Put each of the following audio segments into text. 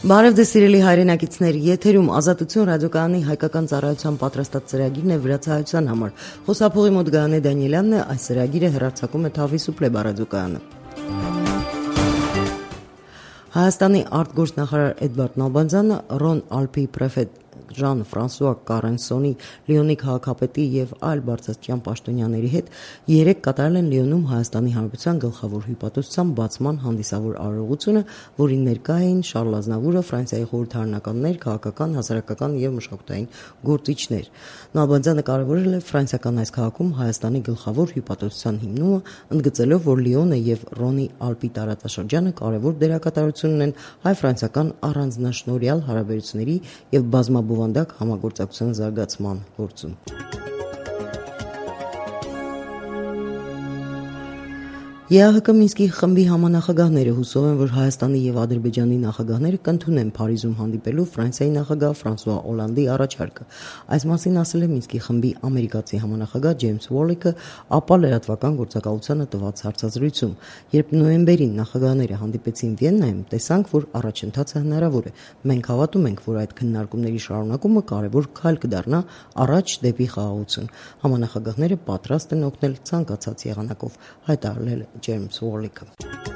Բարև ձեզ սիրելի հայրենակիցներ, եթերում Ազատություն ռադիոկայանի հայկական ծառայության պատրաստած ծրագիրն է վրացահայության համար։ Խոսափողի մոտ Գայանե Դանիելյանն է, այս ծրագիրը հեռարձակում է Թավի Սուպլեբ ռադիոկայանը։ Հայաստանի արտգործնախարար Էդվարդ Նալբանդյանը, Ռոն Ալպի պրեֆետ Ժան-Ֆրանսուଆ Կարենսոնի, Լիոնի քաղաքապետի եւ այլ բարձրաստիճան պաշտոնյաների հետ երեկ կատարել են Լիոնում Հայաստանի Հանրապետության գլխավոր հյուպատոսության բացման հանդիսավոր արարողությունը, որին ներկա էին Շարլ Ազնավուրը, Ֆրանսիայի խորհրդարանականներ, քաղաքական, հասարակական եւ մշակութային գործիչներ։ Նալբանդյանը կարևորել է ֆրանսիական այս քաղաքում Հայաստանի գլխավոր հյուպատոսության հիմնումը, ընդգծելով, որ Լիոնը եւ Ռոնի Ալպի տարածաշրջանը կարևոր դերակատարություն ունեն հայ-ֆրանսիական առանձնաշնորհյալ հարաբերությունների եւ բազմաբովանդակ համագործակցության զարգացման գործում։ ԵԱՀԿ Մինսկի խմբի համանախագահները հուսով են, որ Հայաստանի եւ Ադրբեջանի նախագահները կընդունեն Փարիզում հանդիպելու Ֆրանսիայի նախագահ Ֆրանսուଆ Օլանդի առաջարկը։ Այս մասին ասել է Մինսկի խմբի ամերիկացի համանախագահ Ջեյմս Ուոլիկը, ապա լրատվական գործակալությանը տված հարցազրույցում։ Երբ նոյեմբերին նախագահները հանդիպեցին Վիեննայում, տեսանք, որ առաջընթացը հնարավոր է։ Մենք հավատում ենք, որ այդ քննարկումների շարունակումը կարևոր քայլ կդառնա առաջ դեպի խաղաղություն։ Համանախագահները պատրաստ են օգնել ցանկացած եղանակով, հայտարարել Ջեյմս Ուոլիկը։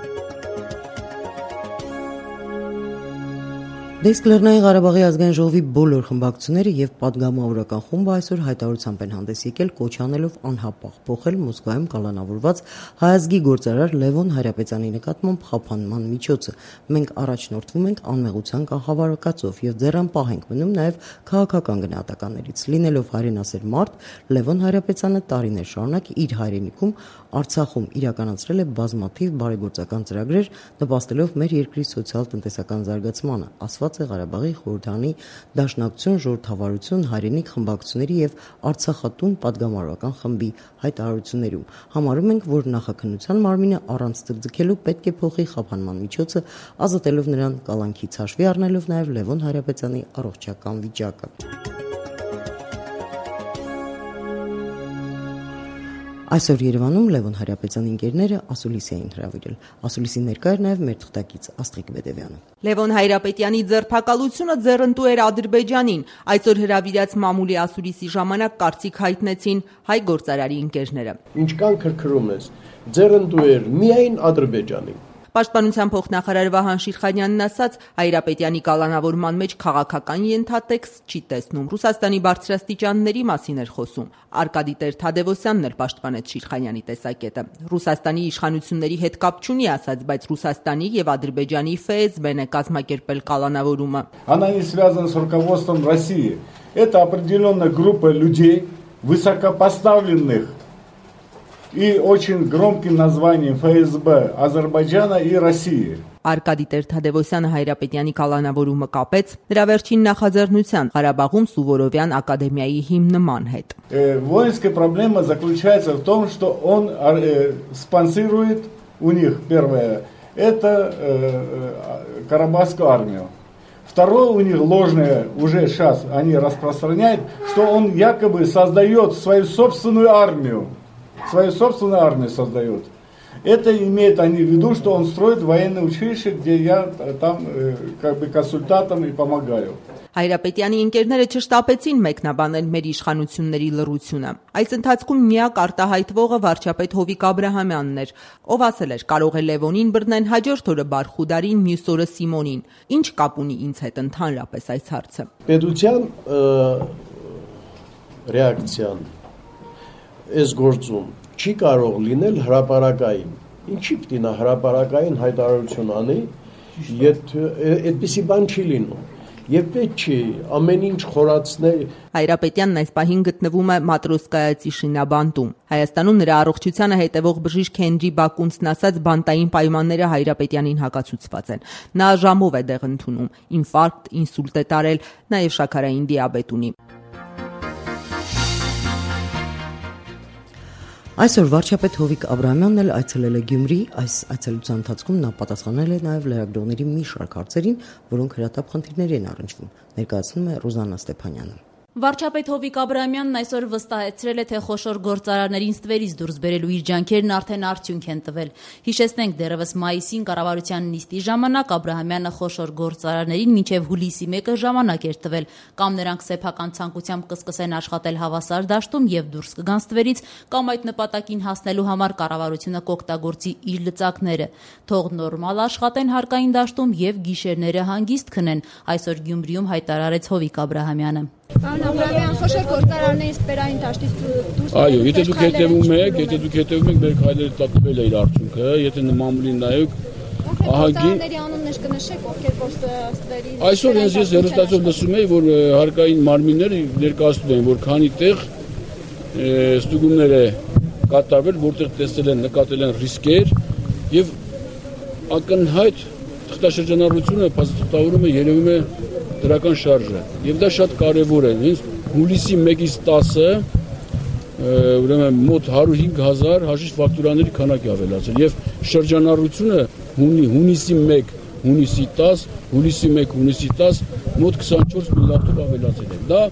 Դեսկ Լեռնային Ղարաբաղի ազգային ժողովի բոլոր խմբակցությունները եւ պատգամավորական խումբը այսօր հայտարարությամբ են հանդես եկել կոչ անելով անհապաղ փոխել Մոսկվայում կալանավորված հայազգի գործարար Լևոն Հայրապետյանի նկատմամբ խափանման միջոցը։ Մենք առաջնորդվում ենք անմեղության կանխավարկածով եւ ձեռնպահ ենք մնում նաեւ քաղաքական գնահատականներից։ Լինելով հայրենասեր մարդ, Լևոն Հայրապետյանը տարիներ շարունակ իր հայրենիքում Արցախում իրականացրել է բազմաթիվ բարեգործական ծրագրեր, նպաստելով մեր երկրի սոցիալ-տնտեսական զարգացմանը, ասված է Ղարաբաղի խորհրդարանի Դաշնակցություն, ժողովրդավարություն, հայրենիք խմբակցությունների եւ Արցախատուն պատգամավորական խմբի հայտարարություններում։ Համարում ենք, որ նախաքննության մարմինը առանց ձգձգելու պետք է փոխի խափանման միջոցը, ազատելով նրան կալանքից, հաշվի առնելով նաեւ Լևոն Հայրապետյանի առողջական վիճակը։ Այսօր Երևանում Լևոն Հայրապետյանի ընկերները ասուլիսի էին հրավիրել։ Ասուլիսի ներկա էր նաև մեր թղթակից Աստղիկ Բեդևյանը։ Լևոն Հայրապետյանի ձերբակալությունը ձեռնտու էր Ադրբեջանին։ Այսօր հրավիրած մամուլի ասուլիսի ժամանակ կարծիք հայտնեցին հայ գործարարի ընկերները։ Ինչքան քրքրում ես, ձեռնտու էր միայն Ադրբեջանին։ Պաշտպանության փոխնախարար Վահան Շիրխանյանն ասաց, Հայրապետյանի կալանավորման մեջ քաղաքական ենթատեքստ չի տեսնում։ Ռուսաստանի բարձրաստիճանների մասին էր խոսում։ Արկադի Տեր-Թադևոսյանն էլ պաշտպանեց Շիրխանյանի տեսակետը։ Ռուսաստանի իշխանությունների հետ կապ չունի, ասաց, բայց Ռուսաստանի եւ Ադրբեջանի ФՍԲ-ն է կազմակերպել կալանավորումը։ Она не связана с руководством России. Это определенная группа людей, высокопоставленных и очень громким названием ФСБ Азербайджана и России. Արկադի Տեր-Թադևոսյանը Հայրապետյանի կալանավորումը կապեց նրա վերջին նախաձեռնության Ղարաբաղում Սուվորովյան ակադեմիայի հիմնման հետ։ Воинская проблема заключается в том, что он спонсирует у них первое это Карабахскую армию. Второе у них ложное уже сейчас они распространяют, что он якобы создает свою собственную армию. Свою собственную армию создает. Это имеет они в виду, что он строит военное училище, где я там как бы консультантом и помогаю. Հայրապետյանի ընկերները չշտապեցին մեկնաբանել մեր իշխանությունների լռությունը։ Այս ընթացքում միակ արտահայտվողը վարչապետ Հովիկ Աբրահամյանն էր, ով ասել էր, կարող է Լևոնին բռնեն հաջորդ օրը Բարխուդարին, մյուս օրը Սիմոնին։ Ինչ կապ ունի ինձ հետ ընդհանրապես այս հարցը։ Պետության ռեակցիան այս գործում չի կարող լինել հրապարակային։ Ինչի՞ պիտի նա հրապարակային հայտարարություն անի, եթե այդպիսի բան չի լինում։ Եվ պետք չի ամեն ինչ խորացնել։ Հայրապետյանն այս պահին գտնվում է Մատրոսկայացի շինաբանտում։ Հայաստանում նրա առողջությանը հետևող բժիշկ Հենրի Բակունցն ասաց, բանտային պայմանները Հայրապետյանին հակացուցված են։ Նա ժամով է դեղ ընդունում, ինֆարկտ, ինսուլտ է տարել, նաև շաքարային դիաբետ ունի։ Այսօր վարչապետ Հովիկ Աբրահամյանն էլ այցելել է Գյումրի, այս այցելության ընթացքում նա պատասխանել է նաև լրագրողների մի շարք հարցերին, որոնք հրատապ խնդիրների են առնչվում, ներկայացնում է Ռուզաննա Ստեփանյանը։ Վարչապետ Հովիկ Աբրահամյանն այսօր վստահեցրել է, թե խոշոր գործարարներին ստվերից դուրս բերելու իր ջանքերն արդեն արդյունք են տվել։ Հիշեցնենք, դեռևս մայիսին կառավարության նիստի ժամանակ Աբրահամյանը խոշոր գործարարներին մինչև հուլիսի 1-ը ժամանակ էր տվել, կամ նրանք սեփական ցանկությամբ կսկսեն աշխատել հավասար դաշտում եւ դուրս կգան ստվերից, կամ այդ նպատակին հասնելու համար կառավարությունը կօգտագործի իր լծակները։ Թող նորմալ աշխատեն հարկային դաշտում եւ գիշերները հանգիստ քնեն, այսօր Գյումրիում հայտարարեց Հովիկ Աբրահամյանը։ Պարոն Աբրահամյան, խոշոր գործարարների սպերային դաշտից դուրս։ Այո, եթե դուք հետևում եք, մեր քայլերը տվել է իր արդյունքը, եթե մամուլին նայեք, ահագին անուններ կնշեք, ովքեր ստվերի։ Այսօր ես հեռուստացով լսում եի, որ հարկային մարմինները ներկայացնում են, որ քանի տեղ ստուգումներ է կատարվել, որտեղ տեսել են, նկատել են ռիսկեր եւ ակնհայտ թղթաշրջանառությունը փաստաթղթավորում է երևում է դրական շարժը եւ դա շատ կարեւոր է հենց հուլիսի 1-ից 10-ը ուրեմն մոտ 105,000 հաշիվ ֆակտուրաների քանակի ավելացել եւ շրջանառությունը հունիսի 1 հունիսի 10 հուլիսի 1 հունիսի 10 մոտ 24 միլիարդով ավելացել է դա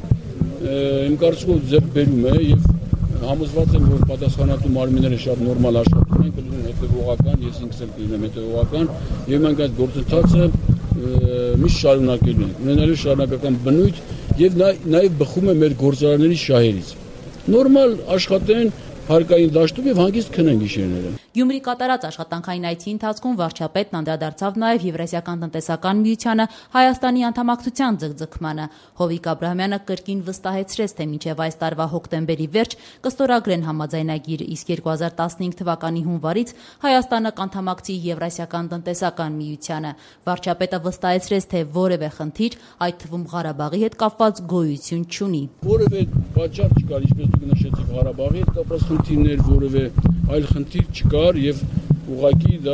իմ կարծիքով ձեռքբերում է եւ համոզված եմ որ պատասխանատու մարմինները շատ նորմալ աշխատում են կլինեն հետեւողական ես ինքս էլ կլինեմ հետեւողական եւ մենք այդ գործընթացը միշտ շարունակելու ենք ունենալու շարունակական բնույթ եւ նաեւ բխում է մեր գործարանների շահերից նորմալ աշխատեն հարկային դաշտում եւ հանգիստ քնեն գիշերները։ Գյումրի կատարած աշխատանքային այցի ընթացքում վարչապետն անդրադարձավ նաեւ Եվրասիական տնտեսական միությանը Հայաստանի անդամակցության ձգձգմանը։ Հովիկ Աբրահամյանը կրկին վստահեցրեց, թե մինչեւ այս տարվա հոկտեմբերի վերջ կստորագրեն համաձայնագիր, իսկ 2015 թվականի հունվարից Հայաստանը կանդամակցի Եվրասիական տնտեսական միությանը։ Վարչապետը վստահեցրեց, թե որևէ խնդիր, այդ թվում Ղարաբաղի հետ կապված գոյություն չունի։ Որևէ պատճառ չկար, ինչպես դուք նշեցիք, Ղարաբաղի հետ կապված խնդիրներ, որևէ այլ խնդիր չկար եւ ուղղակի դա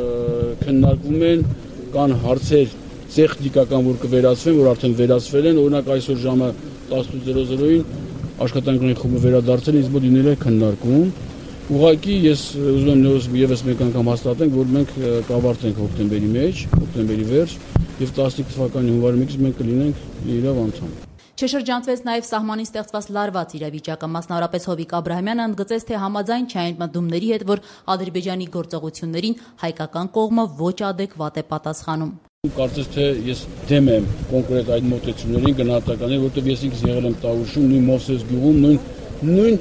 քննարկվում են կան հարցեր տեխնիկական որ կվերացվեն, որ արդեն վերացվել են, օրինակ այսօր ժամը 18:00-ին աշխատանքային խումբը վերադարձել ինձ մոտ լինել է քննարկում։ Ուղղակի ես ուզում եմ եւս մեկ անգամ հաստատենք, որ մենք կավարտենք հոկտեմբերի վերջ եւ 15 թվականի հունվարի 1-ից մենք կլինենք իրավ անդամ։ Չշրջանցվեց նաև սահմանին ստեղծված լարված իրավիճակը, մասնավորապես Հովիկ Աբրահամյանը ընդգծեց, թե համաձայն չէ այն մտումների հետ, որ Ադրբեջանի գործողություններին հայկական կողմը ոչ adekvat է պատասխանում։ Կարծես թե ես դեմ եմ կոնկրետ այդ մոտեցումներին գնահատականին, որովհետև ես ինքս եղել եմ Տավուշում, նույն Մովսես գյուղում, նույն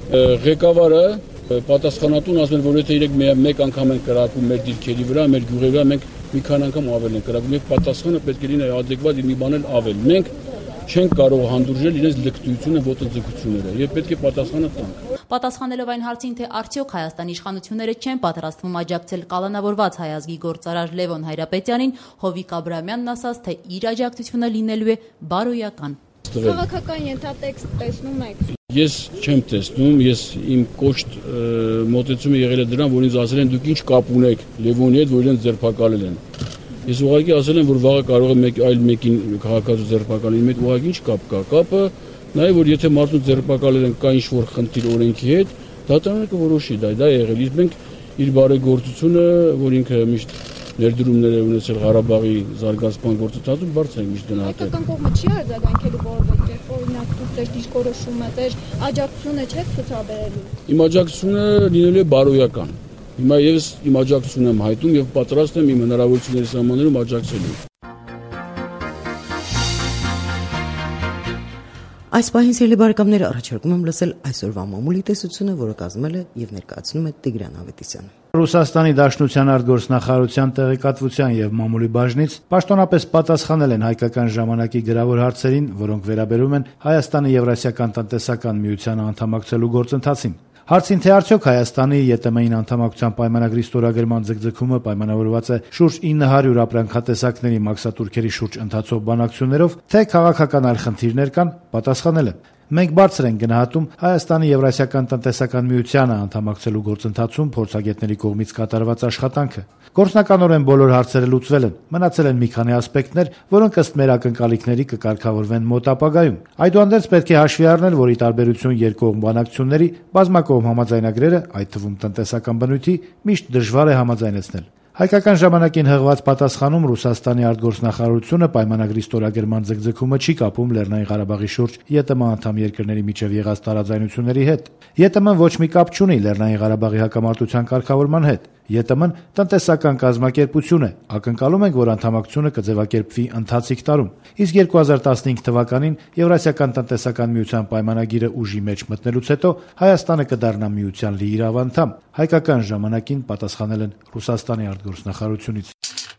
ղեկավարը պատասխանատուն ասում էր, որ եթե իրենք մեկ անգամ են կրակում մեր դիրքերի վրա, մեր գյուղերի վրա, մենք մի քանի անգամ ավել են կրակում եւ պատասխանը պետք է լինի adekvat մի բան էլ ավել։ Մենք չենք կարող հանդուրժել իրենց լկտիությունը, ոտձգությունները եւ պետք է պատասխանը տանք։ Պատասխանելով այն հարցին, թե արդյոք Հայաստանի իշխանությունները չեն պատրաստվում աջակցել կալանավորված հայ ազգի գործարար Լևոն Հայրապետյանին, Հովիկ Աբրահամյանն ասաց, թե իր աջակցությունը լինելու է բարոյական։ Քաղաքական ենթատեքստ տեսնում եք։ Ես չեմ տեսնում, ես իմ կոշտ մոտեցումը եղել է դրան, որ ինձ ասել են դուք ինչ կապ ունեք Լևոնի հետ, որ իրեն ձերբակալել են։ Ես ուղղակի ասել եմ, որ վաղը կարող է այլ մեկին քաղաքացու ձերբակալել, իմ հետ ուղղակի ինչ կապ կա։ Կապը նաեւ որ եթե մարդուն ձերբակալել են կա ինչ-որ խնդիր օրենքի հետ, դատարանը կորոշի դա եղել։ Իսկ մենք իր բարեգործությունը, որ ինքը միշտ ներդրումներ է ունեցել Ղարաբաղի զարգացման գործընթացում, բարձր ենք միշտ գնահատել։ Հայկական կողմը չի արձագանքելու որևէ կերպ, օրինակ դուք ձեր դիրքորոշումը, ձեր աջակցությունը չեք ցուցաբերելու։ Իմ աջակցությունը լինելու է բարոյական։ Հիմա ես իմ աջակցությունն եմ հայտում եւ պատրաստ եմ իմ հնարավորությունների սահմաններում աջակցելու։ Այս պահին սիրելի բարեկամներ առաջարկում եմ լսել այսօրվա մամուլի տեսությունը, որը կազմել է եւ ներկայացնում է Տիգրան Ավետիսյանը։ Ռուսաստանի Դաշնության արտգործնախարարության տեղեկատվության եւ մամուլի բաժնից պաշտոնապես պատասխանել են հայկական ժամանակի գրավոր հարցերին, որոնք վերաբերում են Հայաստանի Եվրասիական տնտեսական միությանը անդամակցելու գործընթացին։ Հարցին թե արդյոք Հայաստանի ԵՏՄ-ին անդամակցության պայմանագրի ստորագրման ձգձգումը պայմանավորված է շուրջ 900 ապրանքատեսակների մաքսատուրքերի շուրջ ընթացող բանակցություններով, թե քաղաքական այլ խնդիրներ կան, պատասխանել է. Մենք բարձր ենք գնահատում Հայաստանի Եվրասիական տնտեսական միությանը անդամակցելու գործընթացում փորձագետների կողմից կատարված աշխատանքը։ Գործնականորեն բոլոր հարցերը լուծվել են, մնացել են մի քանի ասպեկտներ, որոնք ըստ մեր ակնկալիքների կկարգավորվեն մոտ ապագայում։ Այդուհանդերձ պետք է հաշվի առնել, որ ի տարբերություն երկկողմ բանակցությունների բազմակողմ համաձայնագրերը, այդ թվում տնտեսական բնույթի, միշտ դժվար է համաձայնեցնել։ Հայկական ժամանակին հղված պատասխանում Ռուսաստանի արտգործնախարարությունը պայմանագրի ստորագրման ձգձգումը չի կապում Լեռնային Ղարաբաղի շուրջ ԵՏՄ անդամ երկրների միջև եղած տարաձայնությունների հետ։ ԵՏՄ-ն ոչ մի կապ չունի Լեռնային Ղարաբաղի հակամարտության կարգավորման հետ։ ԵՏՄ-ն տնտեսական կազմակերպություն է, ակնկալում ենք, որ անդամակցությունը կձևակերպվի ընթացիկ տարում։ Իսկ 2015 թվականին Եվրասիական տնտեսական միության պայմանագիրը ուժի մեջ մտնելուց հետո Հայաստանը կդառնա միության լիիրավ անդամ։ Հայկական ժամանակին պատասխանել են Ռուսաստանի արտգործնախարարությունից։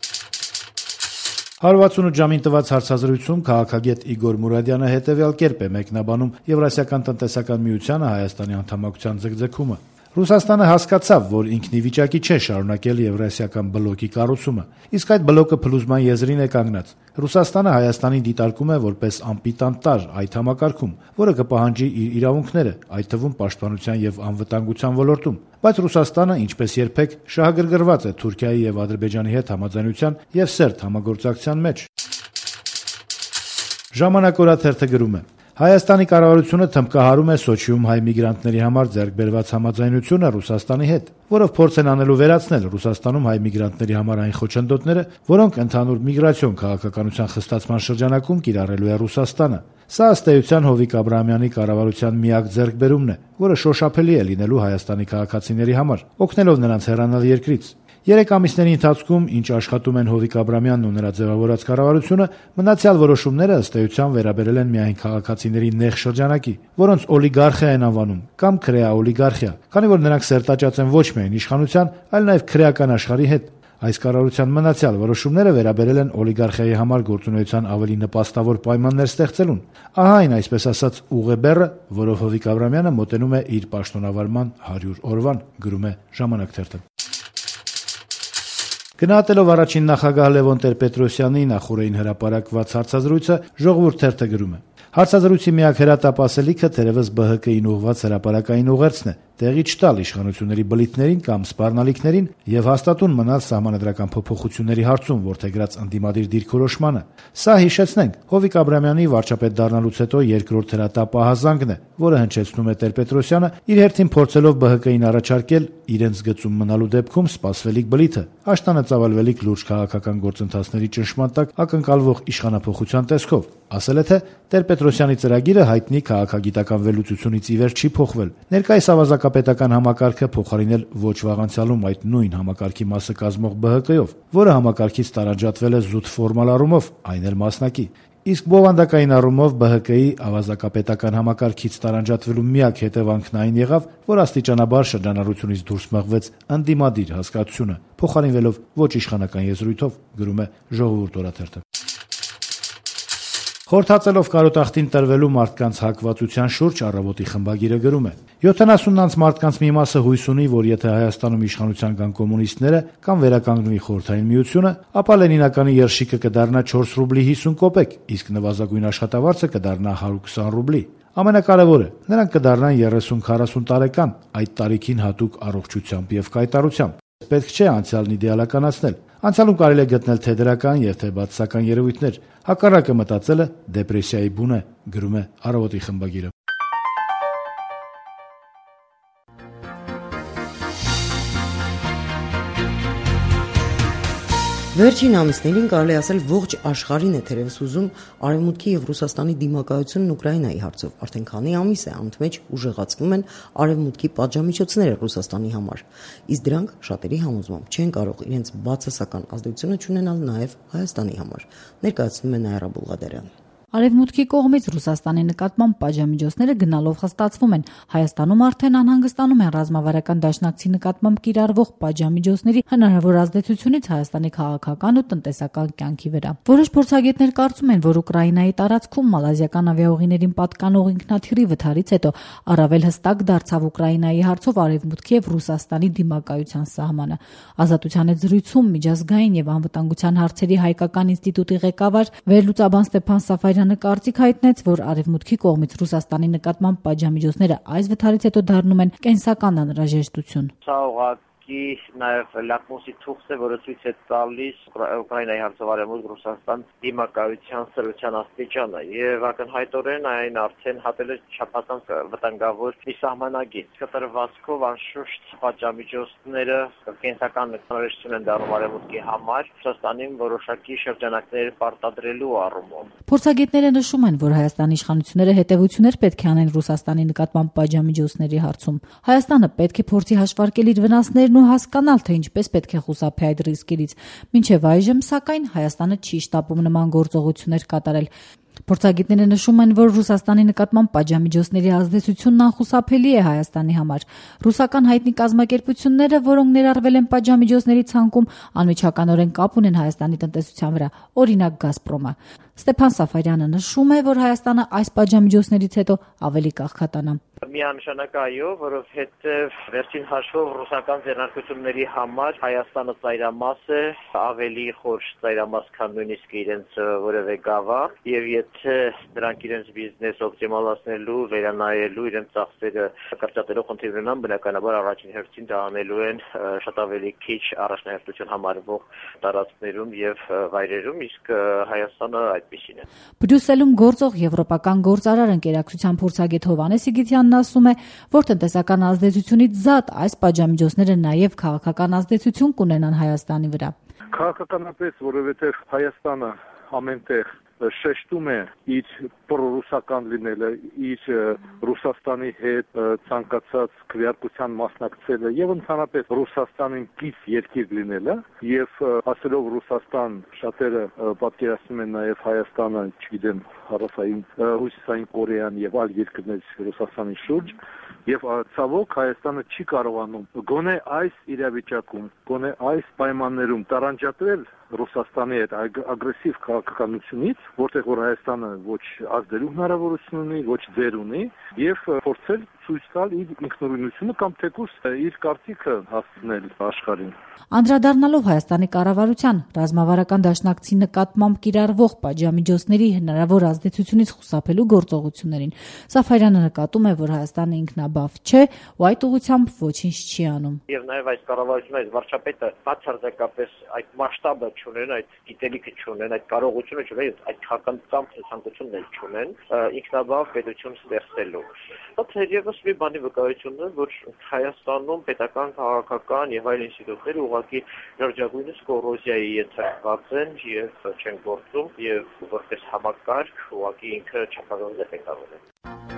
168 ժամին տված հարցազրույցում քաղաքագետ Իգոր Մուրադյանը հետևյալ կերպ է մեկնաբանում Եվրասիական տնտեսական միությանը Հայաստանի անդամակցության ձգձգումը։ Ռուսաստանը հասկացավ, որ ինքն ի վիճակի չէ շարունակել Եվրասիական բլոկի կառուցումը, իսկ այդ բլոկը փլուզման եզրին է կանգնած։ Ռուսաստանը Հայաստանին դիտարկում է որպես անպիտանտար այդ համակարգում, որը կպահանջի իր իրավունքները, այդ թվում պաշտպանության եւ անվտանգության ոլորտում։ Բայց Ռուսաստանը, ինչպես երբեք, շահագրգռված է Թուրքիայի եւ Ադրբեջանի հետ համաձայնության եւ սերտ համագործակցության մեջ։ Ժամանակ օրաթերթը գրում է. Հայաստանի կառավարությունը թմբկահարում է Սոչիում հայ միգրանտների համար ձեռք բերված համաձայնությունը Ռուսաստանի հետ, որով փորձ են անելու վերացնել Ռուսաստանում հայ միգրանտների համար այն խոչընդոտները, որոնք ընդհանուր միգրացիոն քաղաքականության խստացման շրջանակում կիրառելու է Ռուսաստանը։ Սա ըստ էության Հովիկ Աբրահամյանի կառավարության միակ ձեռքբերումն է, որը շոշափելի է լինելու Հայաստանի քաղաքացիների համար, օգնելով նրանց հեռանալ երկրից։ 3 ամիսների ընթացքում, ինչ աշխատում են Հովիկ Աբրահամյանն ու նրա ձևավորած կառավարությունը, մնացյալ որոշումները ըստ էության վերաբերել են միայն քաղաքացիների նեղ շրջանակի, որոնց օլիգարխիա են անվանում, կամ քրեաօլիգարխիա, քանի որ նրանք սերտաճած են ոչ միայն իշխանության, այլ նաև քրեական աշխարհի հետ։ Այս կառավարության մնացյալ որոշումները վերաբերել են օլիգարխիայի համար գործունեության ավելի նպաստավոր պայմաններ ստեղծելուն։ Ահա այն, այսպես ասած, ուղեբեռը, որով Հովիկ Աբրահամյանը մոտենում է իր պաշտոնավարման 100 օրվան, գրում է Ժամանակ թերթը։ Գնահատելով առաջին նախագահ Լևոն Տեր-Պետրոսյանի նախորդին հրապարակված հարցազրույցը, Ժողովուրդ թերթը գրում է. Հարցազրույցի միակ հրատապ-ասելիքը թերևս ԲՀԿ-ին ուղղված հրապարակային ուղերձն է, տեղի չտալ իշխանությունների բլիթներին կամ սպառնալիքներին եւ հաստատուն մնալ սահմանադրական փոփոխությունների հարցում որդեգրած ընդդիմադիր դիրքորոշմանը։ Սա, հիշեցնենք, Հովիկ Աբրահամյանի վարչապետ դառնալուց հետո երկրորդ հրատապ-ահազանգն է, որը հնչեցնում է Տեր-Պետրոսյանը, իր հերթին փորձելով ԲՀԿ-ին առաջարկել իրենց գծում մնալու դեպքում սպասվելիք բլիթը, աշտանը ծավալվելիք լուրջ քաղաքական գործընթացների ճնշման տակ ակնկալվող իշխանափոխության տեսքով։ Ասել է, թե Տեր-Պետրոսյանի ծրագիրը հայտնի քաղաքագիտական վերլուծությունից ի վեր չի փոխվել։ Ներկայիս ավազակապետական համակարգը փոխարինել ոչ վաղանցյալում այդ նույն համակարգի մասը կազմող ԲՀԿ-ով, որը համակարգից տարանջատվել է զուտ ֆորմալ առումով, այն էլ մասնակի։ Իսկ բովանդակային առումով ԲՀԿ-ի ավազակապետական համակարգից տարանջատվելու միակ հետևանքն այն եղավ, որ աստիճանաբար շրջանառությունից դուրս մղվեց ընդդիմադիր հասկացությունը, փոխարինվելով ոչ իշխանական եզրույթով, գրում է Ժողովուրդ օրաթերթը։ Խորհրդածելով կարոտախտին տրվելու մարդկանց հակվածության շուրջ Առավոտի խմբագիրը գրում է. 70-անց մարդկանց մի մասը հույս ունի, որ եթե Հայաստանում իշխանության կան կոմունիստները կամ վերականգնվի Խորհրդային Միությունը, ապա Լենինականի երշիկը կդառնա 4 ռուբլի 50 կոպեկ, իսկ նվազագույն աշխատավարձը կդառնա 120 ռուբլի։ Ամենակարևորը, նրանք կդառնան 30-40 տարեկան, այդ տարիքին հատուկ առողջությամբ եւ կայտարությամբ։ Պետք չէ անցյալն իդեալականացնել։ Անցյալում կարելի է գտնել թե դրական եւ թե բացասական երևույթներ։ Հակառակը մտածելը դեպրեսիայի բուն է, գրում է Առավոտի խմբագիրը։ Վերջին ամիսներին կարելի ասել ողջ աշխարհին է թերևս ուզում Արևմուտքի եւ Ռուսաստանի դիմակայությունն Ուկրաինայի հարցով։ Արդեն քանի ամիս է անընդմեջ ուժեղացվում են Արևմուտքի պատժամիջոցները Ռուսաստանի համար, իսկ դրանք շատերի համոզմամբ չեն կարող իրենց բացասական ազդեցությունը չունենալ նաեւ Հայաստանի համար, ներկայացնում է Նաիրա Բուլղադարյանը։ Արևմուտքի կողմից Ռուսաստանի նկատմամբ պատժամիջոցները գնալով խստացվում են։ Հայաստանում արդեն անհանգստանում են ռազմավարական դաշնակցի նկատմամբ կիրառվող պատժամիջոցների հնարավոր ազդեցությունից Հայաստանի քաղաքական ու տնտեսական կյանքի վրա։ Որոշ փորձագետներ կարծում են, որ Ուկրաինայի տարածքում մալազիական ավիաուղիներին պատկանող ինքնաթիռի վթարից հետո առավել հստակ դարձավ Ուկրաինայի հարցով Արևմուտքի եւ Ռուսաստանի դիմակայության սահմանը։ Ազատության հետ զրույցում միջազգային եւ անվտանգության հարցերի հայկական ինստիտուտի ղեկավար վերլուծաբան Ստեփան Սաֆարյանը կարծիք հայտնեց, որ Արևմուտքի կողմից Ռուսաստանի նկատմամբ պատժամիջոցները այս վթարից հետո դառնում են կենսական անհրաժեշտություն։ Սա ուղղակի ուղղակի նաև լակմուսի թուղթ է, որը ցույց է տալիս Ուկրաինայի հարցով արևմուտք Ռուսաստան դիմակայության սրության աստիճանը եւ ակնհայտորեն այն արդեն հատել է չափազանց վտանգավոր մի սահմանագիծ։ Կտրվածքով անշուշտ պատժամիջոցները կենսական մեկնաբանություն են դառնում արևմուտքի համար Ռուսաստանին որոշակի շրջանակներ պարտադրելու առումով։ Փորձագետները նշում են, որ Հայաստանի իշխանությունները հետևություններ պետք է անեն Ռուսաստանի նկատմամբ պատժամիջոցների հարցում։ Հայաստանը պետք է փորձի հաշվարկել իր վնասներն ու հասկանալ, թե ինչպես պետք է խուսափի այդ ռիսկերից։ Մինչև այժմ, սակայն, Հայաստանը չի շտապում նման գործողություններ կատարել։ Փորձագետները նշում են, որ Ռուսաստանի նկատմամբ պատժամիջոցների ազդեցությունն անխուսափելի է Հայաստանի համար։ Ռուսական հայտնի կազմակերպությունները, որոնք ներառվել են պատժամիջոցների ցանկում, անմիջականորեն կապ ունեն Հայաստանի տնտեսության վրա, օրինակ Գազպրոմը։ Ստեփան Սաֆարյանը նշում է, որ Հայաստանը այս պատժամիջոցներից հետո ավելի կաղքատանա։ Միանշանակ այո, որովհետև վերջին հաշվով ռուսական ձեռնարկությունների համար Հայաստանը ծայրամաս է, ավելի խոր ծայրամաս, քան նույնիսկ իրենց որևէ գավառ, եւ եթե դրանք իրենց բիզնես օպտիմալացնելու, վերանայելու, իրենց ծախսերը կրճատելու խնդիր ունենան, բնականաբար առաջին հերթին դա անելու են շատ ավելի քիչ առաջնահերթություն համարվող տարածքներում եւ վայրերում, իսկ Հայաստանը այդպիսին է։ Բրյուսելում գործող եվրոպական գործարար ընկերակցության փորձագետ Հովհաննես Իգիթյանն ասում է, որ տնտեսական ազդեցությունից զատ այս պատժամիջոցները նաև քաղաքական ազդեցություն կունենան Հայաստանի վրա։ Քաղաքականապես, որովհետև Հայաստանը ամենտեղ շեշտում է իր պրոռուսական լինելը, իր Ռուսաստանի հետ ցանկացած քվեարկության մասնակցելը եւ ընդհանրապես Ռուսաստանին կից երկիր լինելը եւ ասելով Ռուսաստան շատերը պատկերացնում են նաեւ Հայաստանը, չգիտեմ, հարավային Հյուսիսային Կորեան եւ այլ երկրներ Ռուսաստանի շուրջ եւ ցավոք Հայաստանը չի կարողանում գոնե այս իրավիճակում, գոնե այս պայմաններում տարանջատվել Ռուսաստանի հետ ագրեսիվ քաղաքականությունից, որտեղ որ Հայաստանը ոչ ազդելու հնարավորություն ունի, ոչ ձեր ունի, եւ փորձել ցույց տալ իր ինքնուրույնությունը կամ թեկուզ իր կարծիքը հասցնել աշխարհին։ Անդրադառնալով Հայաստանի կառավարության ռազմավարական դաշնակցի նկատմամբ կիրառվող պատժամիջոցների հնարավոր ազդեցությունից խուսափելու գործողություններին, Սաֆարյանը նկատում է, որ Հայաստանը ինքնաբավ չէ ու այդ ուղղությամբ ոչինչ չի անում։ Եվ նաև այս կառավարությունը, այս վարչապետը բացարձակապես այդ մասշտաբը չունեն, այդ գիտելիքը չունեն, այդ կարողությունը չունեն, այդ քաղաքական ցանկությունն չունեն ինքնաբավ պետություն ստեղծելու։ Դա թերևս մի բանի վկայությունն է, որ Հայաստանում պետական, քաղաքական եւ այլ ինստիտուտներ ուղղակի շրջագույնս կոռոզիայի ենթարկված են եւ չեն գործում եւ որպես համակարգ ուղղակի ինքը չափազանց դեֆեկտավոր է։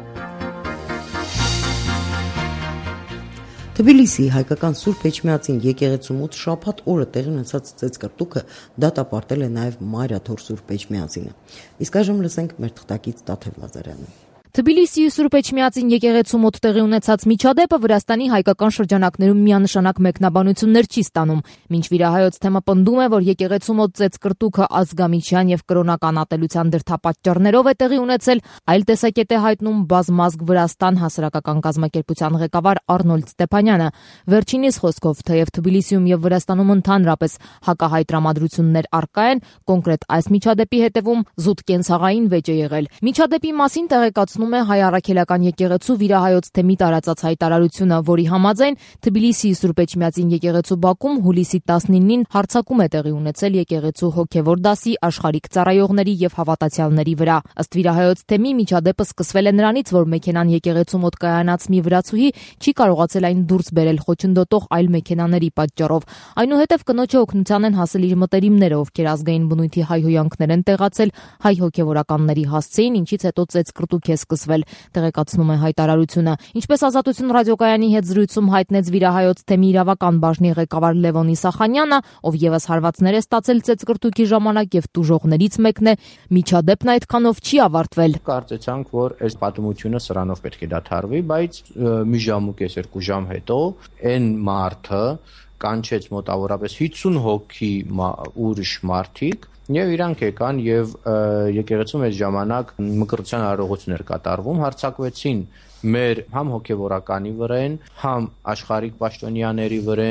Թբիլիսի հայկական Սուրբ Էջմիածին եկեղեցու մոտ շաբաթ օրը տեղի ունեցած ծեծկռտուքը դատապարտել է նաև Մայրաթոր Սուրբ Էջմիածինը։ Իսկ այժմ լսենք մեր թղթակից Տաթև Լազարյանին։ Թբիլիսիի Սուրբ Էջմիածին եկեղեցու մոտ տեղի ունեցած միջադեպը Վրաստանի հայկական շրջանակներում միանշանակ մեկնաբանություններ չի ստանում։ Մինչ վիրահայոց թեմը պնդում է, որ եկեղեցու մոտ ծեծկռտուքը ազգամիջյան եւ կրոնական ատելության դրդապատճառներով է տեղի ունեցել, այլ տեսակետ է հայտնում բազմազգ Վրաստան հասարակական կազմակերպության ղեկավար Արնոլդ Ստեփանյանը։ Վերջինիս խոսքով, թեև Թբիլիսիում եւ Վրաստանում ընդհանրապես հակահայ տրամադրություններ առկա են, կոնկրետ այս միջադեպի հետևում զուտ կենցաղային վեճ է եղել։ Միջադեպի մասին տեղեկացնում է Հայ առաքելական եկեղեցու վիրահայոց թեմի տարածած հայտարարությունը, որի համաձայն Թբիլիսիի Սուրբ Էջմիածին եկեղեցու բակում հուլիսի 19-ին հարձակում է տեղի ունեցել եկեղեցու հոգևոր դասի աշխարհիկ ծառայողների եւ հավատացյալների վրա։ Ըստ վիրահայոց թեմի միջադեպը սկսվել է նրանից, որ մեքենան եկեղեցու մոտ կայանած մի վրացուհի չի կարողացել այն դուրս բերել խոչընդոտող այլ մեքենաների պատճառով։ Այնուհետև կնոջը օգնության են հասել իր մտերիմները, ովքեր ազգային բնույթի հայհոյանքներ են տեղացել հայ հոգևորականների հասցեին, ինչից հետո ծեծկռտուք է սկսվել, տեղեկացնում է հայտարարությունը։ Ինչպես Ազատություն ռադիոկայանի հետ զրույցում հայտնեց վիրահայոց թեմի իրավական բաժնի ղեկավար Լևոն Իսախանյանը, ով եւս հարվածներ է ստացել ծեծկռտուքի ժամանակ եւ տուժողներից մեկն է, միջադեպն այդքանով չի ավարտվել։ Կարծեցանք, որ այս պատմությունը սրանով պետք է դադարվի, բայց մի ժամուկես 2 ժամ հետո այն մարդը կանչեց մոտավորապես 50 հոգի ուրիշ մարդիկ եւ իրանք եկան եւ եկեղեցում այս ժամանակ մկրտության արարողություններ կատարվում, հարձակվեցին մեր համ հոգևորականի վրան, համ աշխարհիկ պաշտոնյաների վրան,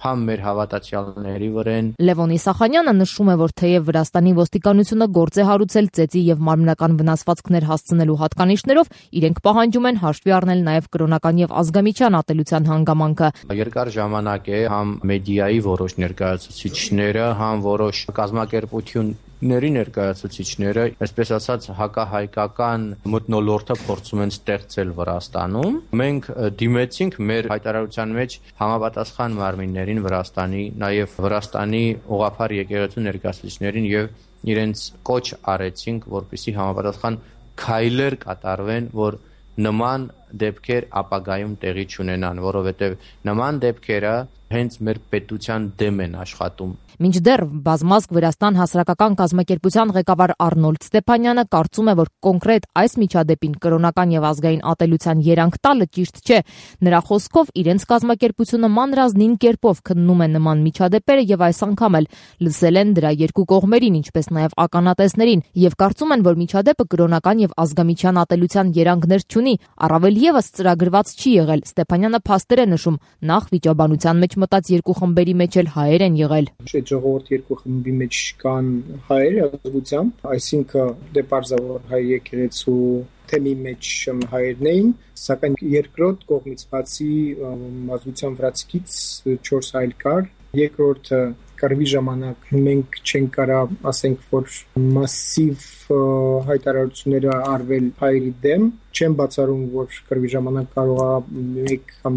համ մեր հավատացյալների վրան։ Լևոն Իսախանյանը նշում է, որ թեև Վրաստանի ոստիկանությունը գործ է հարուցել ծեծի եւ մարմնական վնասվածքներ հասցնելու հատկանիշներով, իրենք պահանջում են հաշվի առնել նաեւ կրոնական եւ ազգամիչյան ատելության հանգամանքը։ Երկար ժամանակ է համ մեդիայի որոշ ներկայացուցիչները, համ որոշ կազմակերպությունների ներկայացուցիչները, այսպես ասած, հակահայկական մթնոլորտը փորձում են ստեղծել Վրաստանում։ Մենք դիմեցինք մեր հայտարարության մեջ համապատասխան մարմիններին Վրաստանի, նաև Վրաստանի ուղղափառ եկեղեցու ներկայացուցիչներին եւ իրենց կոչ արեցինք, որպեսզի համապատասխան քայլեր կատարվեն, որ նման դեպքեր ապագայում տեղի չունենան, որովհետեւ նման դեպքերը հենց մեր պետության դեմ են աշխատում։ Մինչդեռ բազմազգ Վրաստան հասարակական կազմակերպության ղեկավար Արնոլդ Ստեփանյանը կարծում է, որ կոնկրետ այս միջադեպին կրոնական եւ ազգային ատելության երանգ տալը ճիշտ չէ։ Նրա խոսքով իրենց կազմակերպությունը մանրազնին կերպով քննում է նման միջադեպերը եւ այս անգամ էլ լսել են դրա երկու կողմերին, ինչպես նաեւ ականատեսներին, եւ կարծում են, որ միջադեպը կրոնական եւ ազգամիչյան ատելության երանգներ չունի, առավել եւս ծրագրված չի եղել։ Ստեփանյանը փաստեր է նշում, նախ վիճաբանության մեջ մտած երկու խմբերի մեջ էլ հայեր են եղել։ Ժողովուրդ երկու խմբի մեջ կան հայեր ազգությամբ, այսինքն դե պարզավոր հայ եկեղեցու թեմի մեջ հայերն էին, սակայն երկրորդ կողմից բացի ազգության վրացիկից 4 այլ կար, երկրորդը կռվի ժամանակ մենք չենք կարող ասենք, որ մասիվ հայտարարությունները արվել հայերի դեմ, չեմ բացառում, որ կռվի ժամանակ կարող է 1 կամ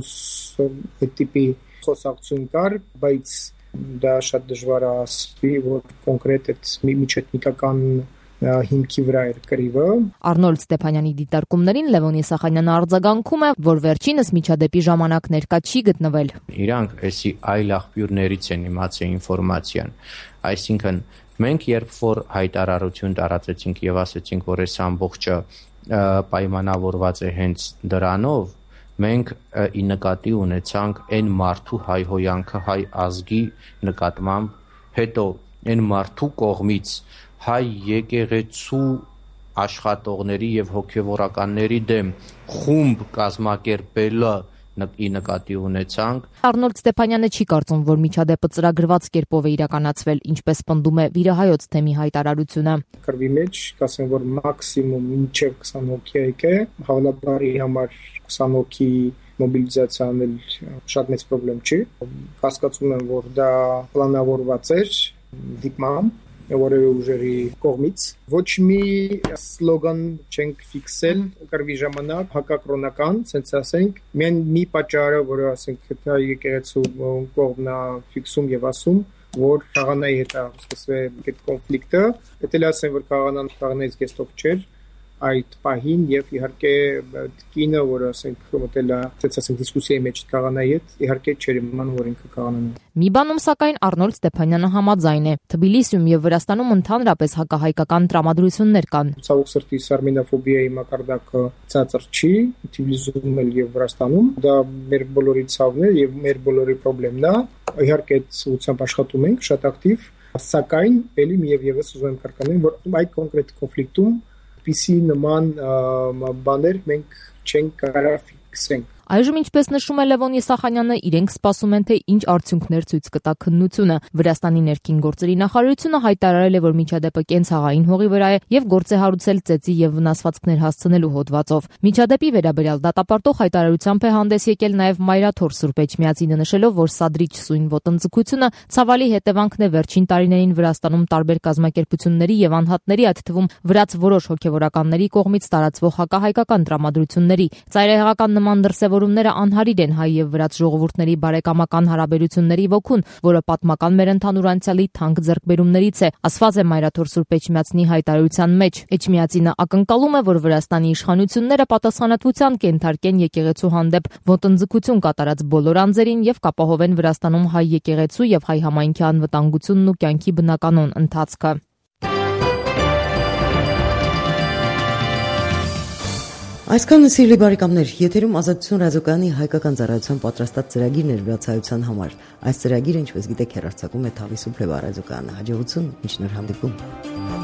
2 այդ տիպի խոսակցություն կար, բայց դա շատ դժվար է ասվի, որ կոնկրետ այդ միջեթնիկական հիմքի վրա էր կռիվը։ Արնոլդ Ստեփանյանի դիտարկումներին Լևոն Իսախանյանը արձագանքում է, որ վերջինս միջադեպի ժամանակ ներկա չի գտնվել։ Իրանք էսի այլ աղբյուրներից են իմացել ինֆորմացիան, այսինքն մենք երբ որ հայտարարություն տարածեցինք եւ ասեցինք, որ այս ամբողջը պայմանավորված է հենց դրանով, մենք ի նկատի ունեցանք այն մարդու հայհոյանքը հայ ազգի նկատմամբ, հետո այն մարդու կողմից հայ եկեղեցու աշխատողների եւ հոգեվորականների դեմ խումբ կազմակերպելը ի նկատի ունեցանք։ Արնոլդ Ստեփանյանը չի կարծում, որ միջադեպը ծրագրված կերպով է իրականացվել, ինչպես պնդում է վիրահայոց թեմի հայտարարությունը։ Կռվի մեջ կասեմ, որ մաքսիմում մինչև 20 հոգի է եկել, հավելաբարի համար 20 հոգի մոբիլիզացիան էլ շատ մեծ խնդրեմ չի։ Հասկացում եմ, որ դա պլանավորված էր դիպմամբ որևէ ուժերի կողմից, ոչ մի սլոգան չենք ֆիքսել կռվի ժամանակ հակակրոնական, ցենց ասենք, միայն մի պատճառը, որը ասենք դա եկեղեցու կողմն է ֆիքսում եւ ասում, որ խաղանայի հետ է սկսվել այդ կոնֆլիկտը, դա էլ ասեմ, որ խաղանայից գեստով չէր այդ պահին եւ իհարկե կինը, որը ասենք մտել է, ցած ասենք դիսկուսիայի մեջ խաղանայի հետ, իհարկե չէր իմանում, որ ինքը խաղանան է։ Մի բանում սակայն Արնոլդ Ստեփանյանը համաձայն է։ Թբիլիսիում եւ Վրաստանում ընդհանրապես հակահայկական տրամադրություններ կան։ Ցավոք սրտի արմենոֆոբիայի մակարդակը ցածր չի, Թբիլիսիում էլ եւ Վրաստանում, դա մեր բոլորի ցավն է եւ մեր բոլորի խնդիրն է։ Իհարկե ցույցամբ աշխատում ենք շատ ակտիվ, սակայն ելի միևս ուզում եմ կրկնել, որ այդ կոնկրետ կոնֆլիկտում PC նման բաներ մենք չենք կարող ֆիքսենք։ Այժմ, ինչպես նշում է Լևոն Իսախանյանը, իրենք սպասում են, թե ինչ արդյունքներ ցույց կտա քննությունը։ Վրաստանի ներքին գործերի նախարարությունը հայտարարել է, որ միջադեպը կենցաղային հողի վրա է եւ գործ է հարուցել ծեծի եւ վնասվածքներ հասցնելու հոդվածով։ Միջադեպի վերաբերյալ դատապարտող հայտարարությամբ է հանդես եկել նաեւ Մայրաթոր Սուրբ Էջմիածինը, նշելով, որ սադրիչ սույն ոտնձգությունը ցավալի հետևանքն է վերջին տարիներին Վրաստանում տարբեր կազմակերպությունների եւ անհատների, այդ թվում վրաց որոշ հոգեվորականների կողմից տարածվող հակահայկական տրամադրությունների։ Ծայրահեղական նման դրսևորումները անհարիր են հայ եւ վրաց ժողովուրդների բարեկամական հարաբերությունների ոգուն, որը պատմական մեր ընդհանուր անցյալի թանկ ձեռքբերումներից է, ասված է Մայրաթոր Սուրբ Էջմիածնի հայտարարության մեջ։ Էջմիածինը ակնկալում է, որ Վրաստանի իշխանությունները պատասխանատվության կենթարկեն եկեղեցու հանդեպ ոտնձգություն կատարած բոլոր անձերին եւ կապահովեն Վրաստանում հայ եկեղեցու եւ հայ համայնքի անվտանգությունն ու կյանքի բնականոն ընթացքը։ Այսքանը սիրելի բարեկամներ, եթերում Ազատություն ռադիոկայանի հայկական ծառայության պատրաստած ծրագիրն էր վրացայության համար։ Այս ծրագիրը, ինչպես գիտեք, հեռարձակում է Թավի Սուպլեվա ռադիոկայանը։ Հաջողություն, մինչ նոր հանդիպում։